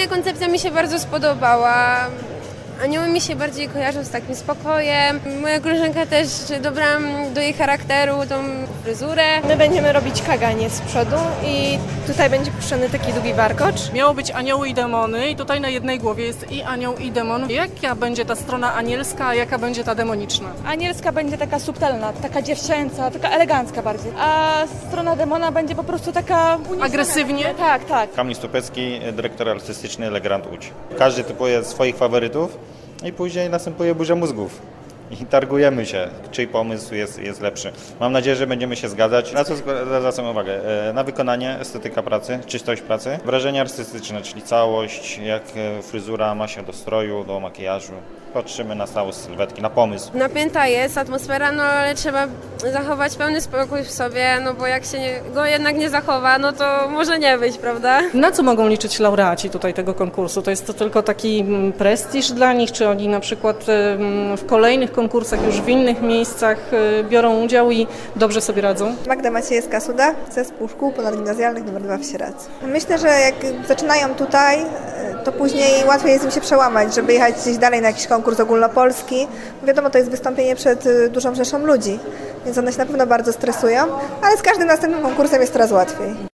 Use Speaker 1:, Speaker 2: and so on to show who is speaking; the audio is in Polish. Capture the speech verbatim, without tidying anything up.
Speaker 1: koncepcja mi się bardzo spodobała. Anioły mi się bardziej kojarzą z takim spokojem. Moja koleżanka też dobrałam do jej charakteru tą fryzurę.
Speaker 2: My będziemy robić kaganiec z przodu i tutaj będzie puszczony taki długi warkocz.
Speaker 3: Miało być anioły i demony i tutaj na jednej głowie jest i anioł i demon. Jaka będzie ta strona anielska, a jaka będzie ta demoniczna?
Speaker 2: Anielska będzie taka subtelna, taka dziewczęca, taka elegancka bardziej, a strona demona będzie po prostu taka uniesiona.
Speaker 3: Agresywnie?
Speaker 2: Tak, tak.
Speaker 4: Kamil Stupecki, dyrektor artystyczny Legrand Łódź. Każdy typuje swoich faworytów i później następuje burza mózgów. I targujemy się, czyj pomysł jest, jest lepszy. Mam nadzieję, że będziemy się zgadzać. Na co zwracam uwagę? Na wykonanie, estetyka pracy, czystość pracy, wrażenie artystyczne, czyli całość, jak fryzura ma się do stroju, do makijażu. Patrzymy na całość sylwetki, na pomysł.
Speaker 1: Napięta jest atmosfera, no ale trzeba zachować pełny spokój w sobie, no bo jak się nie, go jednak nie zachowa, no to może nie być, prawda?
Speaker 3: Na co mogą liczyć laureaci tutaj tego konkursu? To jest to tylko taki prestiż dla nich, czy oni na przykład w kolejnych konkursach już w innych miejscach biorą udział i dobrze sobie radzą?
Speaker 5: Magda Maciejewska-Suda, Zespół Szkół Ponadgimnazjalnych numer dwa w Sieradzu. Myślę, że jak zaczynają tutaj, to później łatwiej jest im się przełamać, żeby jechać gdzieś dalej na jakiś konkurs ogólnopolski. Wiadomo, to jest wystąpienie przed dużą rzeszą ludzi, więc one się na pewno bardzo stresują, ale z każdym następnym konkursem jest coraz łatwiej.